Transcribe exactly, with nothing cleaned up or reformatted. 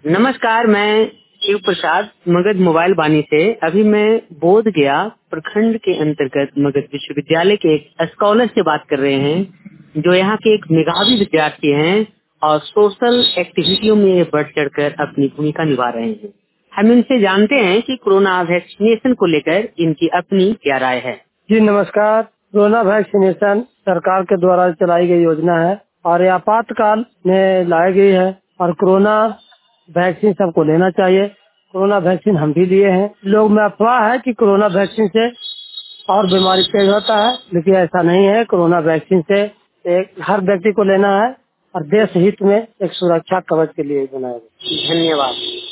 नमस्कार, मैं शिव प्रसाद मगध मोबाइल बानी से। अभी मैं बोध गया प्रखंड के अंतर्गत मगध विश्वविद्यालय के एक स्कॉलर से बात कर रहे हैं, जो यहाँ के एक मेधावी विद्यार्थी हैं और सोशल एक्टिविटियों में बढ़ चढ़कर अपनी भूमिका निभा रहे हैं। हम इनसे जानते हैं कि कोरोना वैक्सीनेशन को लेकर इनकी अपनी क्या राय है। जी नमस्कार। कोरोना वैक्सीनेशन सरकार के द्वारा चलाई गई योजना है और ये आपातकाल में लाई गई है और कोरोना वैक्सीन सबको लेना चाहिए। कोरोना वैक्सीन हम भी लिए हैं। लोग में अफवाह है कि कोरोना वैक्सीन से और बीमारी तेज होता है, लेकिन ऐसा नहीं है। कोरोना वैक्सीन से एक हर व्यक्ति को लेना है और देश हित में एक सुरक्षा कवच के लिए बनाया गया। धन्यवाद।